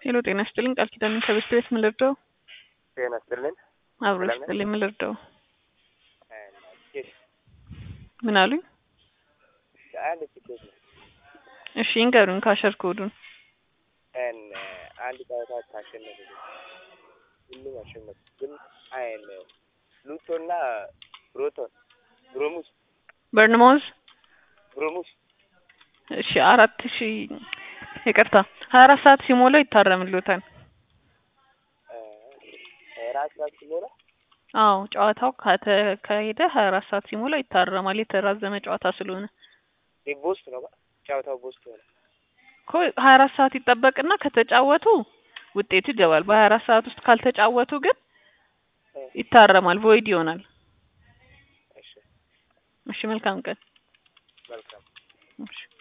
ሄሎ ጤና ይስጥልኝ ቃል ኪዳን ከበስቴት ምን ልርዳው? ጤና ይስጥልኝ አብሮ ይስጥልኝ ምን ልርዳው? ምን አሉኝ? አንድ ትኬት ነው። እሺ እንገሩን ካሸር ኮዱን አንድ ጨዋታ ታሸነፈ ሁሉም አሸነፈ ግን ሉቶና ብሮሙስ ብሮሙስ እሺ 4000 ይቅርታ 24 ሰዓት ሲሞላው ይታረምልዎታል። 24 ሰዓት ሲሞላ አዎ ጨዋታው ከተካሄደ 24 ሰዓት ሲሞላው ይታረማል። የተራዘመ ጨዋታ ስለሆነ ቦስት ነው ጨዋታው ቦስት ነው እኮ 24 ሰዓት ይጠበቅና ከተጫወቱ ውጤቱ ይገባል። በ24 ሰዓት ውስጥ ካልተጫወቱ ግን ይታረማል፣ ቮይድ ይሆናል። እሺ መልካም ቀን። መልካም እሺ